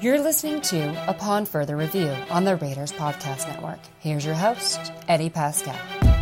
You're listening to Upon Further Review on the Raiders Podcast Network. Here's your host, Eddie Pascal.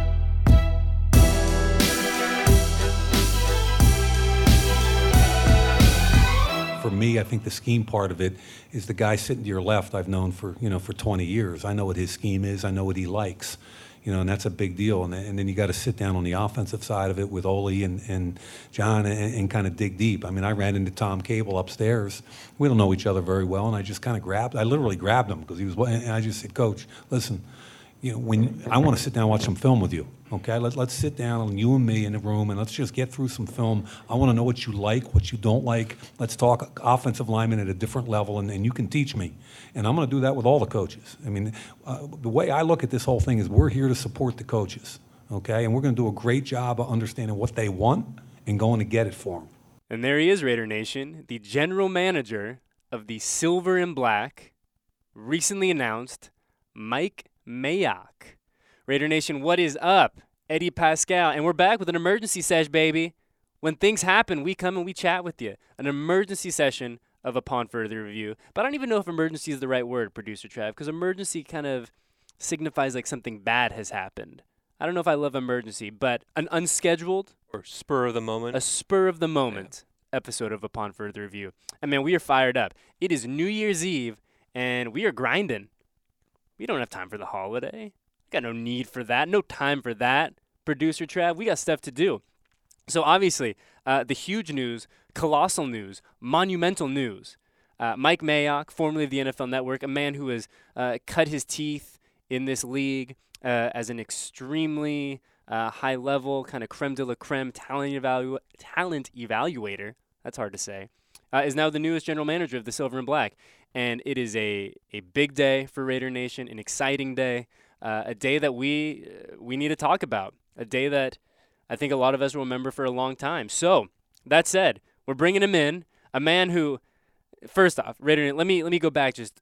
For me, I think the scheme part of it is the guy sitting to your left I've known for 20 years. I know what his scheme is. I know what he likes. And that's a big deal. And then you got to sit down on the offensive side of it with Ole and John and kind of dig deep. I mean, I ran into Tom Cable upstairs. We don't know each other very well, and I just kind of I literally grabbed him because he was, and I just said, Coach, listen, when I want to sit down and watch some film with you, okay? Let's sit down, you and me in the room, and let's just get through some film. I want to know what you like, what you don't like. Let's talk offensive linemen at a different level, and you can teach me. And I'm going to do that with all the coaches. I mean, the way I look at this whole thing is we're here to support the coaches, okay? And we're going to do a great job of understanding what they want and going to get it for them. And there he is, Raider Nation, the general manager of the Silver and Black, recently announced, Mike Mayock. Raider Nation, what is up? Eddie Pascal, and we're back with an emergency sesh, baby. When things happen, we come and we chat with you. An emergency session of Upon Further Review. But I don't even know if emergency is the right word, Producer Trav, because emergency kind of signifies like something bad has happened. I don't know if I love emergency, but an unscheduled or spur of the moment. A spur of the moment episode of Upon Further Review. And man, we are fired up. It is New Year's Eve, and we are grinding. We don't have time for the holiday. Got no need for that. No time for that. Producer Trav, we got stuff to do. So obviously, the huge news, colossal news, monumental news. Mike Mayock, formerly of the NFL Network, a man who has cut his teeth in this league as an extremely high-level, kind of creme de la creme talent evaluator. That's hard to say. Is now the newest general manager of the Silver and Black. And it is a big day for Raider Nation, an exciting day, a day that we need to talk about, a day that I think a lot of us will remember for a long time. So, that said, we're bringing him in, a man who, first off, Raider, let me go back just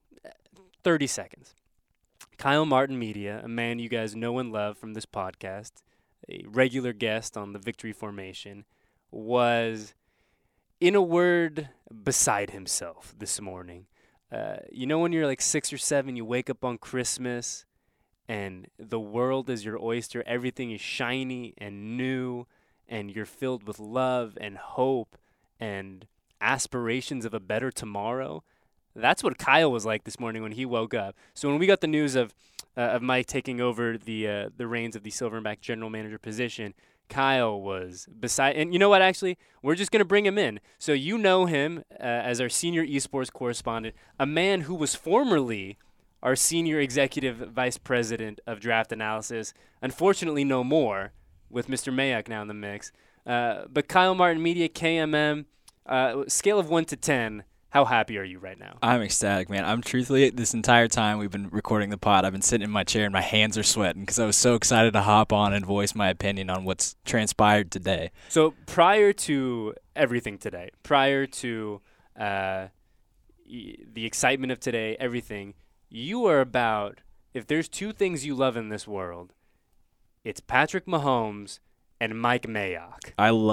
30 seconds. Kyle Martin Media, a man you guys know and love from this podcast, a regular guest on the Victory Formation, was, in a word, beside himself this morning. When you're like 6 or 7, you wake up on Christmas and the world is your oyster. Everything is shiny and new and you're filled with love and hope and aspirations of a better tomorrow. That's what Kyle was like this morning when he woke up. So when we got the news of Mike taking over the reins of the Silver and Black general manager position, Kyle was beside, and you know what, actually, we're just going to bring him in. So you know him as our senior esports correspondent, a man who was formerly our senior executive vice president of draft analysis. Unfortunately, no more with Mr. Mayock now in the mix. But Kyle Martin Media, KMM, scale of 1 to 10, how happy are you right now? I'm ecstatic, man. I'm truthfully, this entire time we've been recording the pod, I've been sitting in my chair and my hands are sweating because I was so excited to hop on and voice my opinion on what's transpired today. So prior to everything today, prior to the excitement of today, everything, you are about, if there's two things you love in this world, it's Patrick Mahomes and Mike Mayock.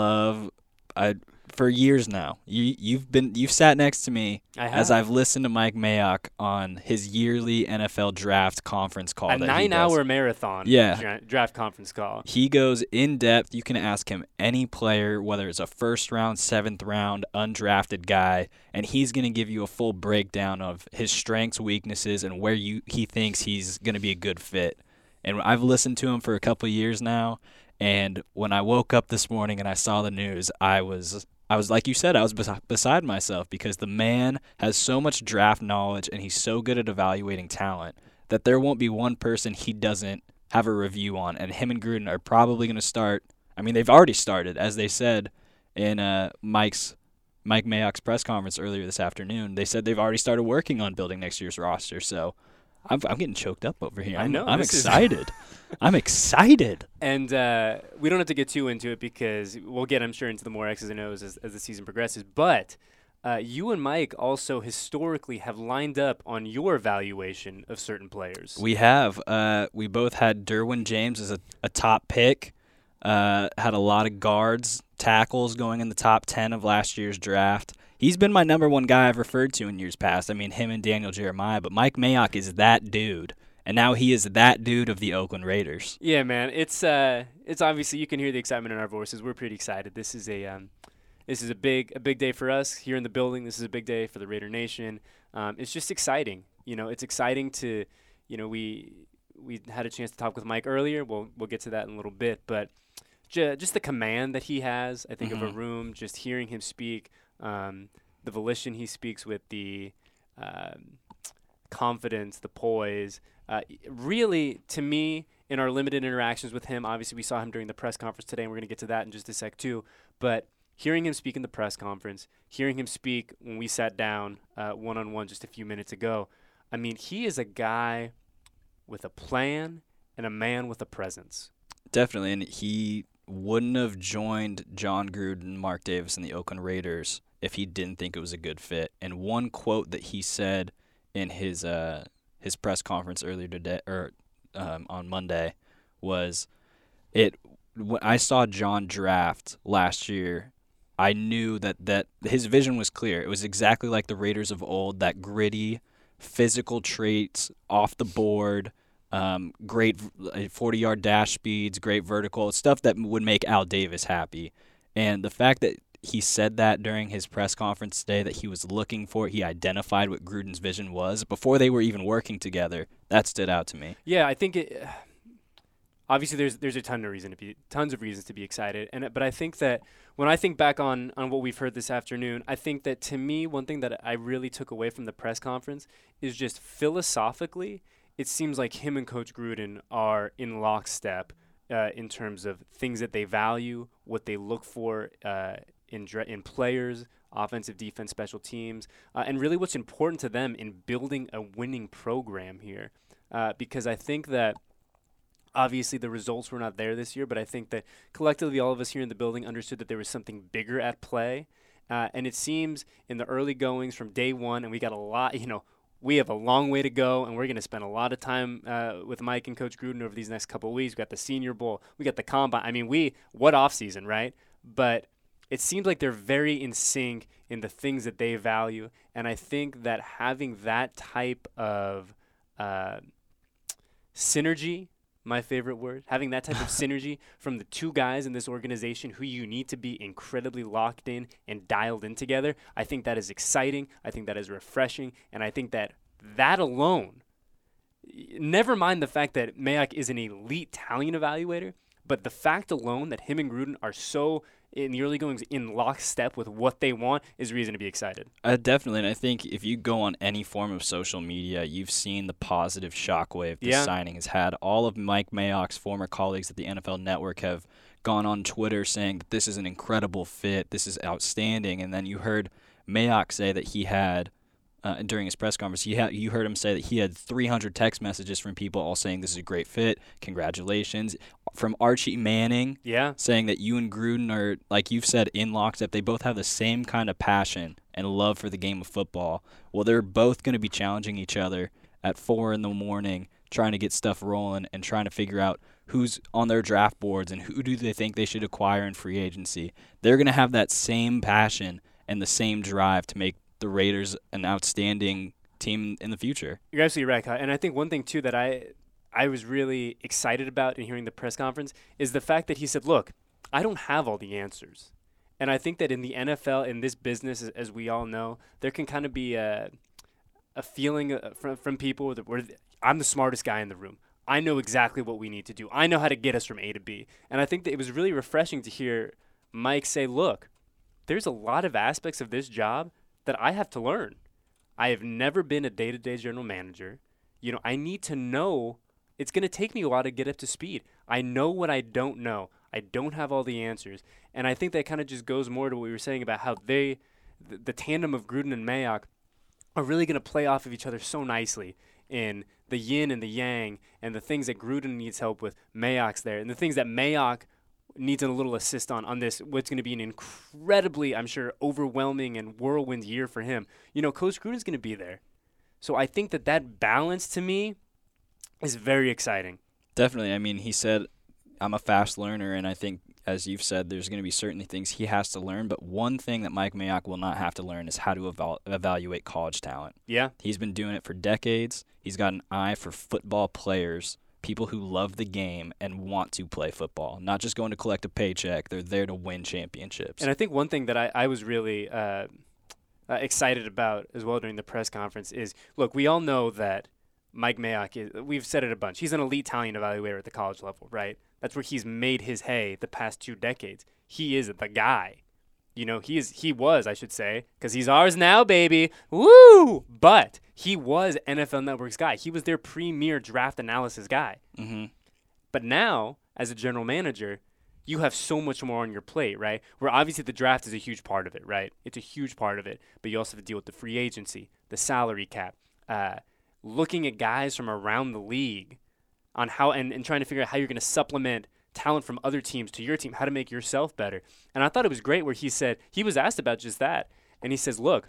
For years now, you've sat next to me as I've listened to Mike Mayock on his yearly NFL draft conference call. A 9-hour marathon draft conference call. He goes in depth. You can ask him any player, whether it's a first round, 7th round, undrafted guy, and he's going to give you a full breakdown of his strengths, weaknesses, and where he thinks he's going to be a good fit. And I've listened to him for a couple of years now, and when I woke up this morning and I saw the news, I was like you said, I was beside myself because the man has so much draft knowledge and he's so good at evaluating talent that there won't be one person he doesn't have a review on. And him and Gruden are probably going to start. I mean, they've already started, as they said in Mike Mayock's press conference earlier this afternoon. They said they've already started working on building next year's roster. So I'm getting choked up over here. I know. I'm excited. I'm excited. And we don't have to get too into it because we'll get, I'm sure, into the more X's and O's as the season progresses. But you and Mike also historically have lined up on your evaluation of certain players. We have. We both had Derwin James as a top pick. Had a lot of guards, tackles going in the top 10 of last year's draft. he's been my number one guy I've referred to in years past. I mean, him and Daniel Jeremiah, but Mike Mayock is that dude. And now he is that dude of the Oakland Raiders. Yeah, man. It's obviously you can hear the excitement in our voices. We're pretty excited. This is a big day for us here in the building. This is a big day for the Raider Nation. It's just exciting. It's exciting to, we had a chance to talk with Mike earlier. We'll get to that in a little bit, but just the command that he has, I think, of a room. Just hearing him speak, the volition he speaks with, the confidence, the poise. Really, to me, in our limited interactions with him, obviously we saw him during the press conference today, and we're going to get to that in just a sec too. But hearing him speak in the press conference, hearing him speak when we sat down one-on-one just a few minutes ago, I mean, he is a guy with a plan and a man with a presence. Definitely, and he wouldn't have joined John Gruden, Mark Davis, and the Oakland Raiders if he didn't think it was a good fit. And one quote that he said in his press conference earlier today, on Monday, was, when I saw John draft last year, I knew that his vision was clear. It was exactly like the Raiders of old, that gritty, physical traits off the board, great 40-yard dash speeds, great vertical, stuff that would make Al Davis happy. And the fact that he said that during his press conference today, that he was looking for it, he identified what Gruden's vision was before they were even working together, that stood out to me. Yeah, I think it. Obviously, there's a tons of reasons to be excited, but I think that when I think back on what we've heard this afternoon, I think that to me, one thing that I really took away from the press conference is just philosophically, it seems like him and Coach Gruden are in lockstep in terms of things that they value, what they look for in players, offensive, defense, special teams, and really what's important to them in building a winning program here. Because I think that obviously the results were not there this year, but I think that collectively all of us here in the building understood that there was something bigger at play. And it seems in the early goings from day one, and we got a lot, we have a long way to go, and we're going to spend a lot of time with Mike and Coach Gruden over these next couple of weeks. We got the Senior Bowl. We got the Combine. I mean, what offseason, right? But it seems like they're very in sync in the things that they value, and I think that having that type of synergy, my favorite word, having that type of synergy from the two guys in this organization who you need to be incredibly locked in and dialed in together, I think that is exciting. I think that is refreshing. And I think that alone, never mind the fact that Mayock is an elite talent evaluator, but the fact alone that him and Gruden are so in the early goings in lockstep with what they want is reason to be excited. Definitely, and I think if you go on any form of social media, you've seen the positive shockwave this signing has had. All of Mike Mayock's former colleagues at the NFL Network have gone on Twitter saying that this is an incredible fit, this is outstanding, and then you heard Mayock say that he had, during his press conference, you heard him say that he had 300 text messages from people all saying this is a great fit, congratulations. From Archie Manning, saying that you and Gruden are, like you've said, in lockstep. They both have the same kind of passion and love for the game of football. Well, they're both going to be challenging each other at 4 a.m, trying to get stuff rolling and trying to figure out who's on their draft boards and who do they think they should acquire in free agency. They're going to have that same passion and the same drive to make the Raiders an outstanding team in the future. You're absolutely right, Kyle. And I think one thing, too, that I was really excited about in hearing the press conference is the fact that he said, look, I don't have all the answers. And I think that in the NFL, in this business, as we all know, there can kind of be a feeling from people that I'm the smartest guy in the room. I know exactly what we need to do. I know how to get us from A to B. And I think that it was really refreshing to hear Mike say, look, there's a lot of aspects of this job that I have to learn. I have never been a day-to-day general manager. I need to know. It's going to take me a while to get up to speed. I know what I don't know. I don't have all the answers. And I think that kind of just goes more to what we were saying about how the tandem of Gruden and Mayock are really going to play off of each other so nicely in the yin and the yang, and the things that Gruden needs help with, Mayock's there, and the things that Mayock needs a little assist on this, what's going to be an incredibly, I'm sure, overwhelming and whirlwind year for him. Coach Gruden's going to be there. So I think that balance to me is very exciting. Definitely. I mean, he said I'm a fast learner, and I think, as you've said, there's going to be certain things he has to learn. But one thing that Mike Mayock will not have to learn is how to evaluate college talent. Yeah. He's been doing it for decades. He's got an eye for football players, people who love the game and want to play football, not just going to collect a paycheck. They're there to win championships. And I think one thing that I was really excited about as well during the press conference is, look, we all know that Mike Mayock we've said it a bunch, he's an elite talent evaluator at the college level, right? That's where he's made his hay the past 2 decades. He is the guy. You know, he was, I should say, because he's ours now, baby. Woo! But he was NFL Network's guy. He was their premier draft analysis guy. Mm-hmm. But now, as a general manager, you have so much more on your plate, right? Where obviously the draft is a huge part of it, right? It's a huge part of it. But you also have to deal with the free agency, the salary cap, looking at guys from around the league on how and trying to figure out how you're going to supplement talent from other teams to your team, how to make yourself better. And I thought it was great where he said, he was asked about just that. And he says, look,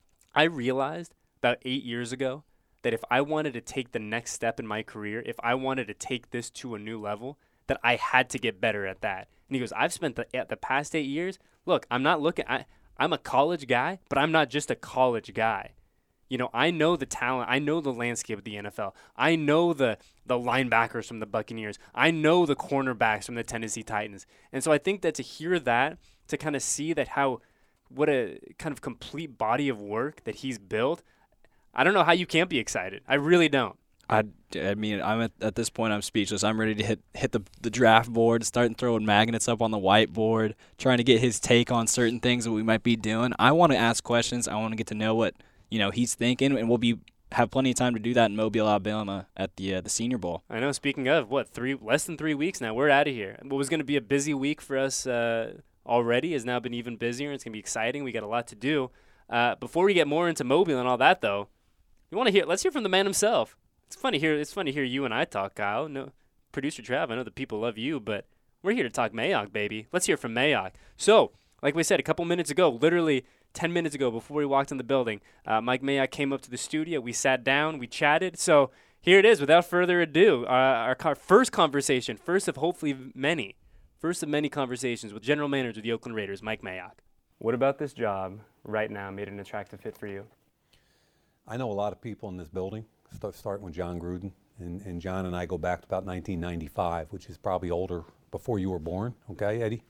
I realized about 8 years ago that if I wanted to take the next step in my career, if I wanted to take this to a new level, that I had to get better at that. And he goes, I've spent the past 8 years, look, I'm not looking, I'm a college guy, but I'm not just a college guy. You know, I know the talent. I know the landscape of the NFL. I know the linebackers from the Buccaneers. I know the cornerbacks from the Tennessee Titans. And so I think that to hear that, to kind of see that what a kind of complete body of work that he's built, I don't know how you can't be excited. I really don't. I mean, I'm at this point, I'm speechless. I'm ready to hit the draft board, start throwing magnets up on the whiteboard, trying to get his take on certain things that we might be doing. I want to ask questions. I want to get to know what he's thinking, and we'll have plenty of time to do that in Mobile, Alabama at the Senior Bowl. I know. Speaking of, less than 3 weeks now, we're out of here. What was going to be a busy week for us already has now been even busier. It's going to be exciting. We got a lot to do. Before we get more into Mobile and all that, though, let's hear from the man himself. It's fun to hear you and I talk, Kyle. No, producer Trav, I know the people love you, but we're here to talk Mayock, baby. Let's hear from Mayock. So, like we said a couple minutes ago, literally 10 minutes ago before we walked in the building, Mike Mayock came up to the studio. We sat down. We chatted. So here it is. Without further ado, our first conversation, first of many conversations with general manager of the Oakland Raiders, Mike Mayock. What about this job right now made an attractive fit for you? I know a lot of people in this building, starting with John Gruden. And John and I go back to about 1995, which is probably older, before you were born, okay, Eddie?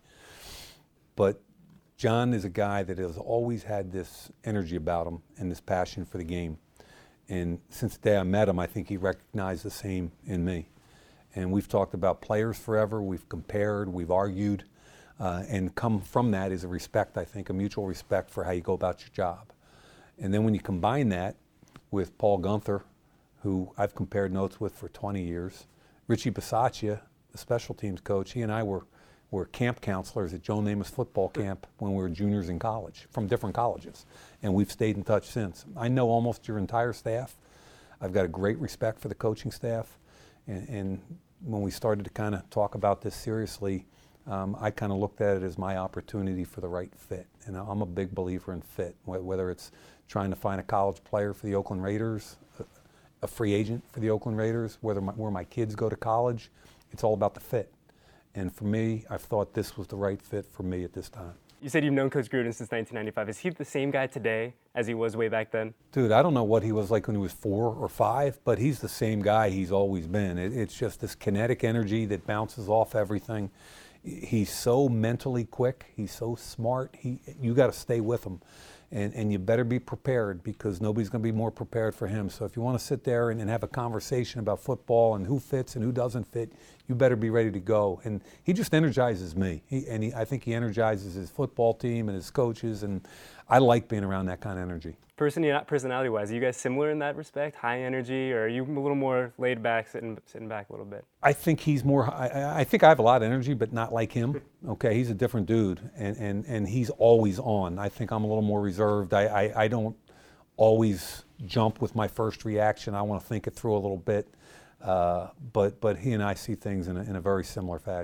But John is a guy that has always had this energy about him and this passion for the game. And since the day I met him, I think he recognized the same in me. And we've talked about players forever. We've compared, we've argued, and come from that is a respect, I think, a mutual respect for how you go about your job. And then when you combine that with Paul Guenther, who I've compared notes with for 20 years, Richie Bisaccia, the special teams coach, he and I were camp counselors at Joe Namath football camp when we were juniors in college, from different colleges. And we've stayed in touch since. I know almost your entire staff. I've got a great respect for the coaching staff. And when we started to kind of talk about this seriously, I kind of looked at it as my opportunity for the right fit. And I'm a big believer in fit, whether it's trying to find a college player for the Oakland Raiders, a free agent for the Oakland Raiders, where my kids go to college. It's all about the fit. And for me, I've thought this was the right fit for me at this time. You said you've known Coach Gruden since 1995. Is he the same guy today as he was way back then? Dude, I don't know what he was like when he was 4 or 5, but he's the same guy he's always been. It's just this kinetic energy that bounces off everything. He's so mentally quick. He's so smart. You got to stay with him. And you better be prepared, because nobody's going to be more prepared for him. So if you want to sit there and have a conversation about football and who fits and who doesn't fit, you better be ready to go. And he just energizes me. I think he energizes his football team and his coaches, and I like being around that kind of energy. Personality-wise, are you guys similar in that respect? High energy, or are you a little more laid back, sitting back a little bit? I think he's more. I think I have a lot of energy, but not like him. Okay, he's a different dude, and he's always on. I think I'm a little more reserved. I don't always jump with my first reaction. I want to think it through a little bit. But he and I see things in a very similar fashion.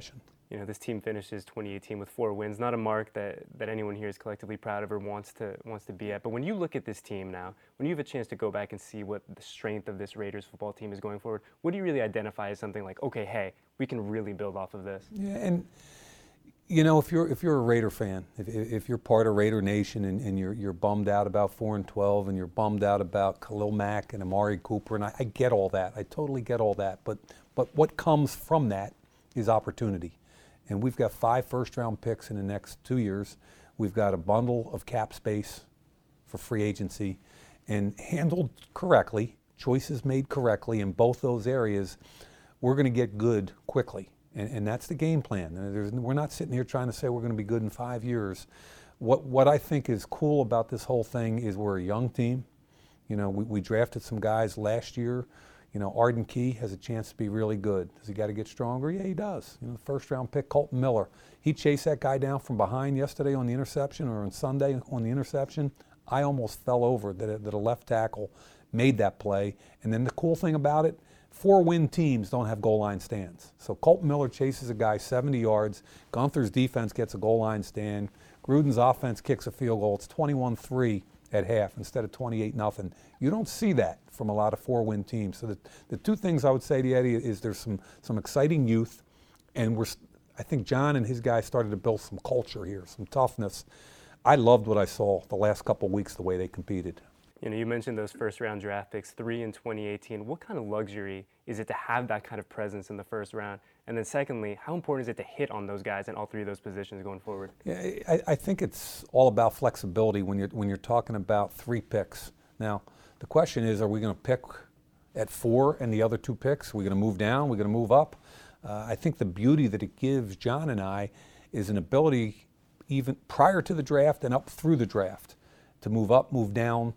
You know, this team finishes 2018 with 4 wins, not a mark that anyone here is collectively proud of or wants to be at. But when you look at this team now, when you have a chance to go back and see what the strength of this Raiders football team is going forward, what do you really identify as something like, okay, hey, we can really build off of this? Yeah, and you know, if you're a Raider fan, if you're part of Raider Nation and you're bummed out about 4-12 and you're bummed out about Khalil Mack and Amari Cooper, and I get all that, I totally get all that, but what comes from that is opportunity. And we've got 5 first-round picks in the next 2 years. We've got a bundle of cap space for free agency. And handled correctly, choices made correctly in both those areas, we're going to get good quickly. And that's the game plan. We're not sitting here trying to say we're going to be good in 5 years. What I think is cool about this whole thing is we're a young team. You know, we drafted some guys last year. You know, Arden Key has a chance to be really good. Does he got to get stronger? Yeah, he does. You know, the first-round pick, Colton Miller, he chased that guy down from behind yesterday on the interception, or on Sunday on the interception. I almost fell over that a left tackle made that play. And then the cool thing about it, 4-win teams don't have goal line stands. So Colton Miller chases a guy 70 yards. Gunther's defense gets a goal line stand. Gruden's offense kicks a field goal. It's 21-3 at half instead of 28-0. You don't see that from a lot of 4-win teams. So the 2 things I would say to you, Eddie, is there's some exciting youth, and I think John and his guys started to build some culture here, some toughness. I loved what I saw the last couple of weeks, the way they competed. You know, you mentioned those first-round draft picks, 3 in 2018. What kind of luxury is it to have that kind of presence in the first round? And then secondly, how important is it to hit on those guys in all 3 of those positions going forward? Yeah, I think it's all about flexibility when you're talking about 3 picks. Now, the question is, are we going to pick at 4 and the other 2 picks? Are we going to move down? Are we going to move up? I think the beauty that it gives John and I is an ability, even prior to the draft and up through the draft, to move up, move down.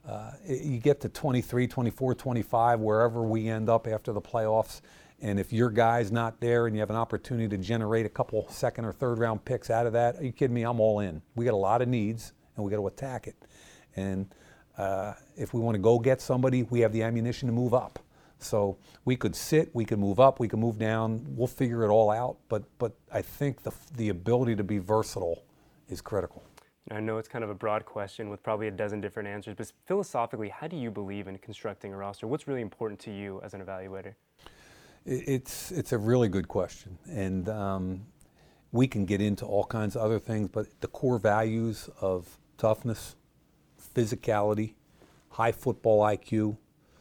You get to 23, 24, 25, wherever we end up after the playoffs, and if your guy's not there and you have an opportunity to generate a couple 2nd or 3rd round picks out of that, are you kidding me? I'm all in. We got a lot of needs, and we got to attack it. And if we want to go get somebody, we have the ammunition to move up. So we could sit, we could move up, we could move down. We'll figure it all out. But I think the ability to be versatile is critical. I know it's kind of a broad question with probably a dozen different answers, but philosophically, how do you believe in constructing a roster? What's really important to you as an evaluator? It's a really good question, and we can get into all kinds of other things, but the core values of toughness, physicality, high football IQ,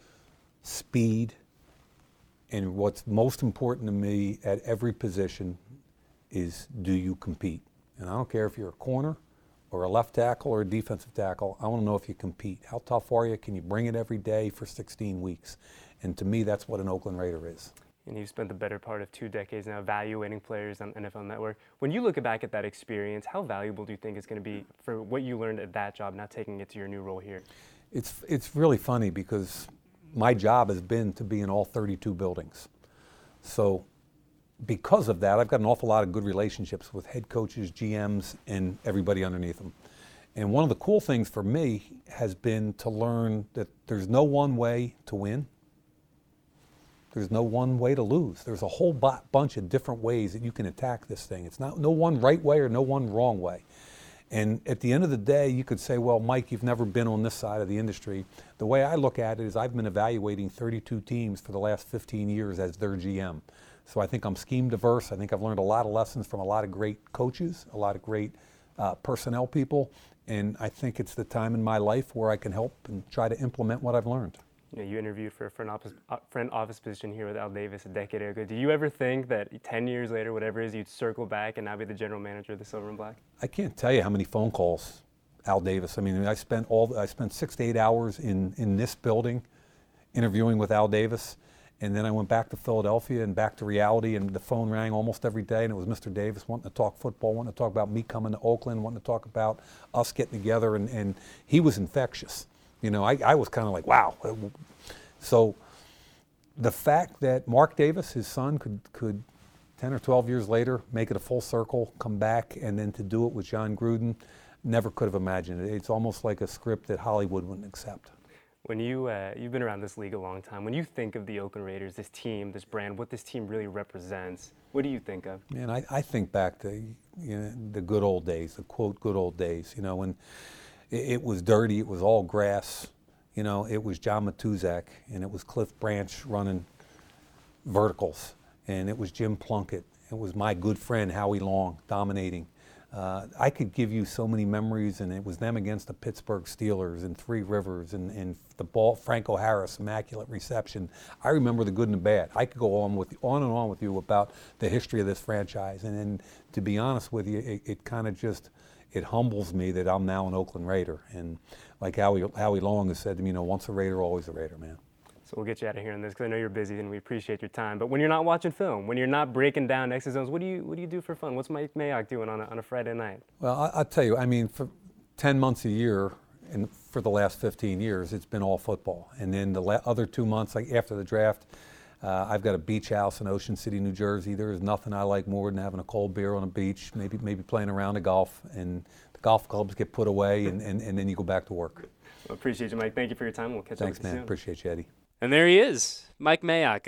speed, and what's most important to me at every position is, do you compete? And I don't care if you're a corner or a left tackle or a defensive tackle. I want to know if you compete. How tough are you? Can you bring it every day for 16 weeks? And to me, that's what an Oakland Raider is. And you've spent the better part of 2 decades now evaluating players on NFL Network. When you look back at that experience, how valuable do you think it's going to be for what you learned at that job, now taking it to your new role here? It's really funny because my job has been to be in all 32 buildings. So because of that, I've got an awful lot of good relationships with head coaches, GMs, and everybody underneath them. And one of the cool things for me has been to learn that there's no one way to win. There's no one way to lose. There's a whole bunch of different ways that you can attack this thing. It's not no one right way or no one wrong way. And at the end of the day, you could say, well, Mike, you've never been on this side of the industry. The way I look at it is I've been evaluating 32 teams for the last 15 years as their GM. So I think I'm scheme diverse. I think I've learned a lot of lessons from a lot of great coaches, a lot of great personnel people, and I think it's the time in my life where I can help and try to implement what I've learned. You know, you interviewed for a front office position here with Al Davis a decade ago. Do you ever think that 10 years later, whatever it is, you'd circle back and now be the general manager of the Silver and Black? I can't tell you how many phone calls Al Davis. I mean, I spent 6 to 8 hours in this building interviewing with Al Davis. And then I went back to Philadelphia and back to reality, and the phone rang almost every day, and it was Mr. Davis wanting to talk football, wanting to talk about me coming to Oakland, wanting to talk about us getting together, and he was infectious. You know, I was kind of like, wow. So the fact that Mark Davis, his son, could 10 or 12 years later make it a full circle, come back, and then to do it with Jon Gruden, never could have imagined it. It's almost like a script that Hollywood wouldn't accept. When you've been around this league a long time, when you think of the Oakland Raiders, this team, this brand, what this team really represents, what do you think of? Man, I think back to the good old days, the quote good old days. When it was dirty, it was all grass. It was John Matuzak and it was Cliff Branch running verticals, and it was Jim Plunkett. It was my good friend Howie Long dominating. I could give you so many memories, and it was them against the Pittsburgh Steelers and Three Rivers and the ball, Franco Harris, immaculate reception. I remember the good and the bad. I could go on and on with you about the history of this franchise, and to be honest with you, it kind of just, it humbles me that I'm now an Oakland Raider. And like Howie Long has said to me, once a Raider, always a Raider, man. So we'll get you out of here on this because I know you're busy and we appreciate your time. But when you're not watching film, when you're not breaking down exit zones, what do you do for fun? What's Mike Mayock doing on a Friday night? Well, I'll tell you, for 10 months a year, and for the last 15 years, it's been all football. And then the other 2 months, like after the draft, I've got a beach house in Ocean City, New Jersey. There is nothing I like more than having a cold beer on a beach, maybe playing a round of golf, and the golf clubs get put away, and then you go back to work. Well, appreciate you, Mike. Thank you for your time. We'll catch up with you soon. Thanks, man. Appreciate you, Eddie. And there he is, Mike Mayock,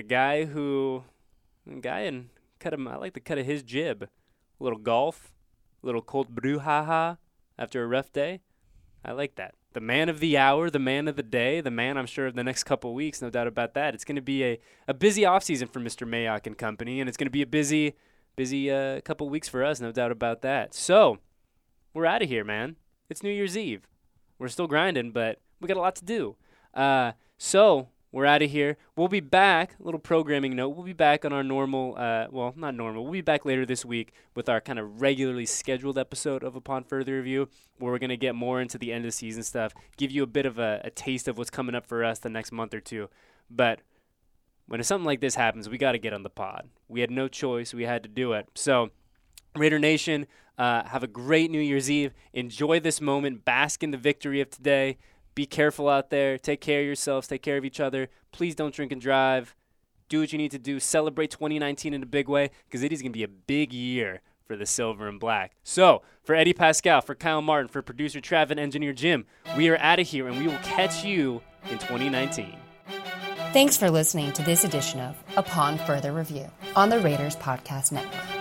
and I like the cut of his jib. A little golf, a little cold brouhaha after a rough day. I like that. The man of the hour, the man of the day, the man, I'm sure, of the next couple of weeks, no doubt about that. It's going to be a busy offseason for Mr. Mayock and company, and it's going to be a busy couple of weeks for us, no doubt about that. So, we're out of here, man. It's New Year's Eve. We're still grinding, but we got a lot to do. So, we're out of here. We'll be back, a little programming note, we'll be back on our normal, not normal, we'll be back later this week with our kind of regularly scheduled episode of Upon Further Review, where we're going to get more into the end of the season stuff, give you a bit of a taste of what's coming up for us the next month or two. But when something like this happens, we got to get on the pod. We had no choice. We had to do it. So, Raider Nation, have a great New Year's Eve. Enjoy this moment. Bask in the victory of today. Be careful out there. Take care of yourselves. Take care of each other. Please don't drink and drive. Do what you need to do. Celebrate 2019 in a big way, because it is going to be a big year for the Silver and Black. So, for Eddie Pascal, for Kyle Martin, for producer Trav and engineer Jim, we are out of here, and we will catch you in 2019. Thanks for listening to this edition of Upon Further Review on the Raiders Podcast Network.